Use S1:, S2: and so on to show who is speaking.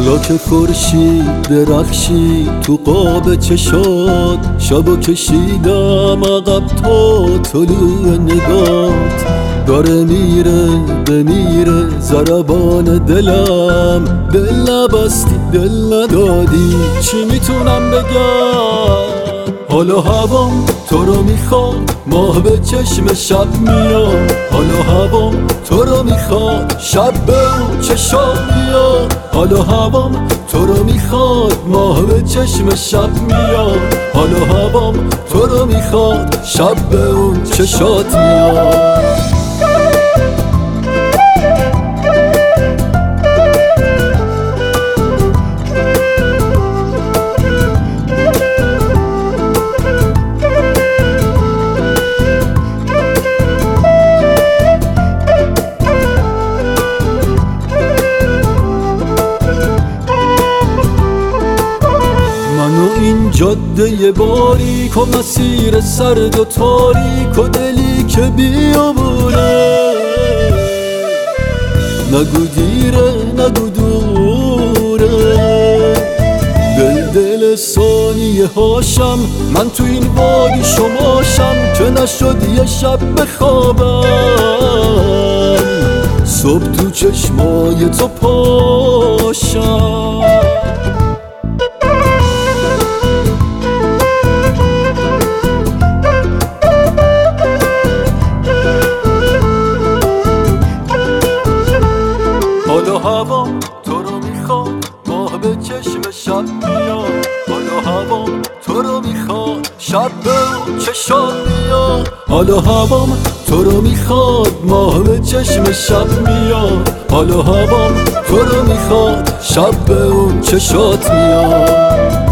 S1: حالا که خورشید درخشید تو قاب چشات، شبو کشیدم عقب تا طلوع نگات. داره میره بمیره ضربان دلم، دل نبستی دل ندادی چی میتونم بگم. حالا هوام تو رو میخواد، ماه به چشم شب میاد. حالا هوام تو رو میخواد، شب به اون چشات میاد. حالا هوام تو رو میخواد، ماه به چشم شب میاد. حالا هوام تو رو میخواد، شب به اون چشات میاد. این جاده باریک و مسیر سرد و تاریک و دلی که بیابونه، نگو دیره نگو دوره. دل ثانیه هاشم من تو این وادی شماشم، که نشد یه شب بخوابم صبح تو چشمای تو پاشم. حالا هوام تو رو میخواد، ماه به چشم شب میاد. حالا هوام تو رو میخواد، شب به اون چشات میاد. حالا هوام تو رو میخواد، ماه به چشم شب میاد. حالا هوام تو رو میخواد، شب به اون چشات میاد.